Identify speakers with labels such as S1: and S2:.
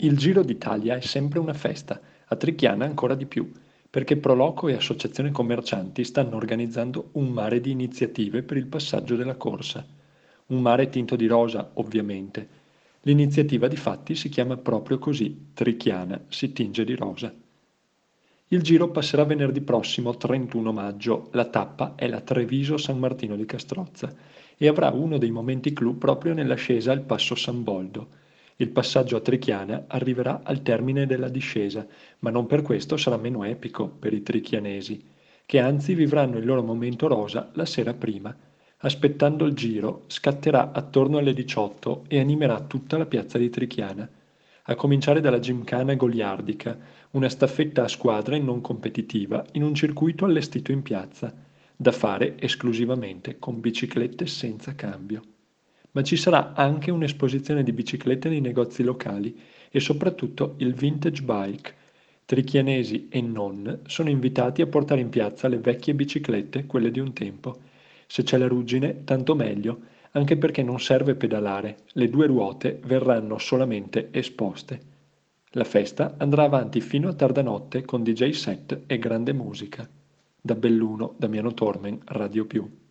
S1: Il Giro d'Italia è sempre una festa, a Trichiana ancora di più, perché Proloco e Associazione Commercianti stanno organizzando un mare di iniziative per il passaggio della corsa. Un mare tinto di rosa, ovviamente. L'iniziativa difatti si chiama proprio così, Trichiana si tinge di rosa. Il giro passerà venerdì prossimo, 31 maggio, la tappa è la Treviso-San Martino di Castrozza e avrà uno dei momenti clou proprio nell'ascesa al passo San Boldo. Il passaggio a Trichiana arriverà al termine della discesa, ma non per questo sarà meno epico per i trichianesi, che anzi vivranno il loro momento rosa la sera prima. Aspettando il giro, scatterà attorno alle 18 e animerà tutta la piazza di Trichiana, a cominciare dalla gymkhana goliardica, una staffetta a squadre non competitiva in un circuito allestito in piazza, da fare esclusivamente con biciclette senza cambio. Ma ci sarà anche un'esposizione di biciclette nei negozi locali e soprattutto il vintage bike. Trichianesi e non sono invitati a portare in piazza le vecchie biciclette, quelle di un tempo. Se c'è la ruggine, tanto meglio, anche perché non serve pedalare, le due ruote verranno solamente esposte. La festa andrà avanti fino a tarda notte con DJ set e grande musica. Da Belluno, Damiano Tormen, Radio Più.